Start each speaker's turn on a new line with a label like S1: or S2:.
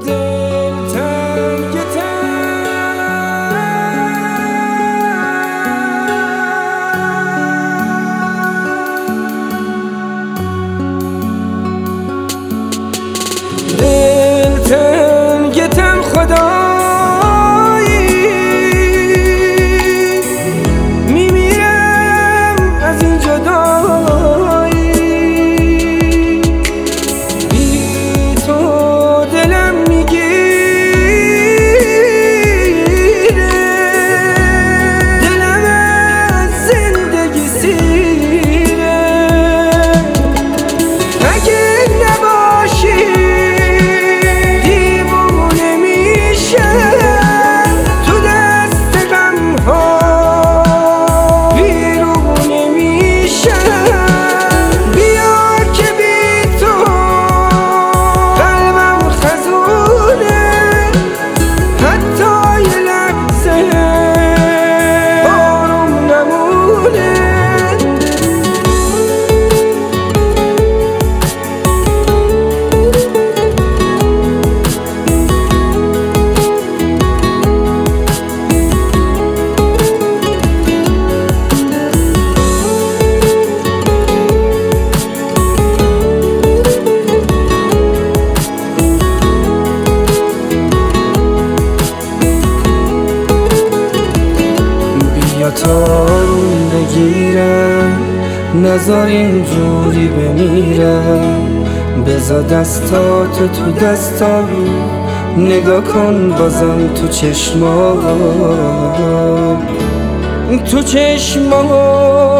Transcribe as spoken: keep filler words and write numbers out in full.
S1: دلتنگتم خدایی میمیرم از این جدایی، بی تو دلم میگیره، دلم از زندگی سیره. اگه نباشی تارون بگیرم، نذار اینجوری بمیرم. بذار دستات تو دستام، نگاه کن بازم تو چشمام، تو چشمام.